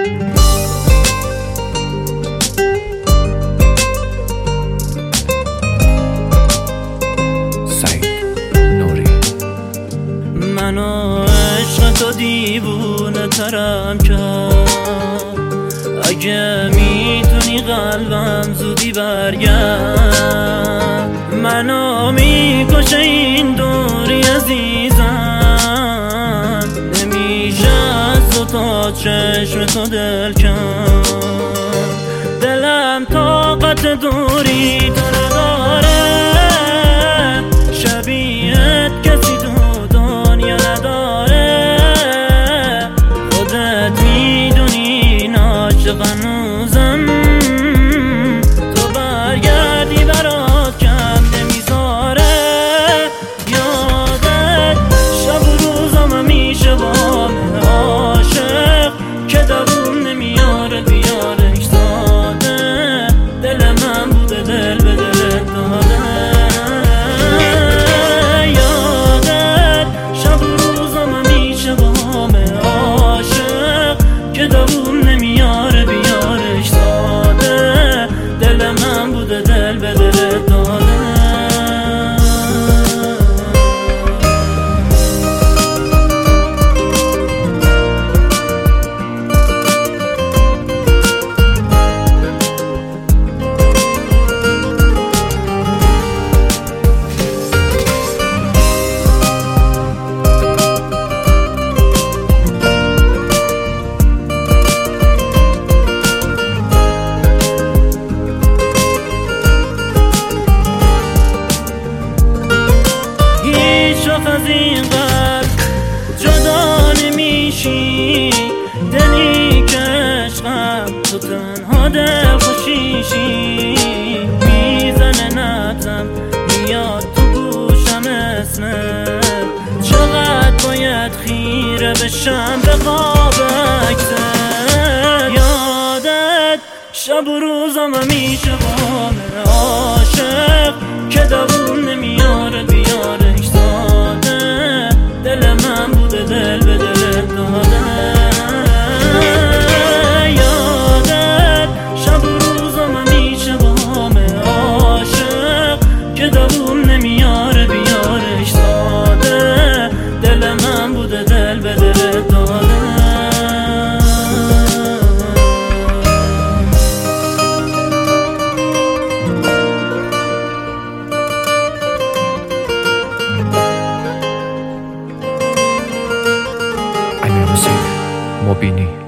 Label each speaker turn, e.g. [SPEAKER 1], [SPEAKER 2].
[SPEAKER 1] منو عشق تو دیوونه ترم کرد، اگه میتونی قلبم زودی برگرد. منو میکشه این دوری عزیزم، نمیشه از تو تا چشم تو دل کن. دلم طاقت دوری تو نداره، شبیهت کسی تو دنیا نداره. خودت میدونی عاشق هنوزم، تو برگردی برات کم نمیذاره. یادت شب و روزم میشه با من عاشق، که دووم نمیاره بیارش داده. دل من بوده دل به دلت داده. یادت شب و روزم میشه با من عاشق، که دووم نمیاره بیارش داده. دل من بوده دل به دلت داده. از این قلب جدا نمیشی، دلی که عشقم تو تنها دل خوشیشی. میزنه نبضم میاد تو گوشم اسمت، چقدر باید خیره بشم به خواب عکست. یادت شب و روزم میشه با من عاشق، که دووم نمیاره بیارش داده. دل من بوده دل به دلت داده. یادت شب و روزم میشه با من عاشق، که دووم نمیاره بیارش داده. دل من بوده دل به دلت داده.
[SPEAKER 2] مبینی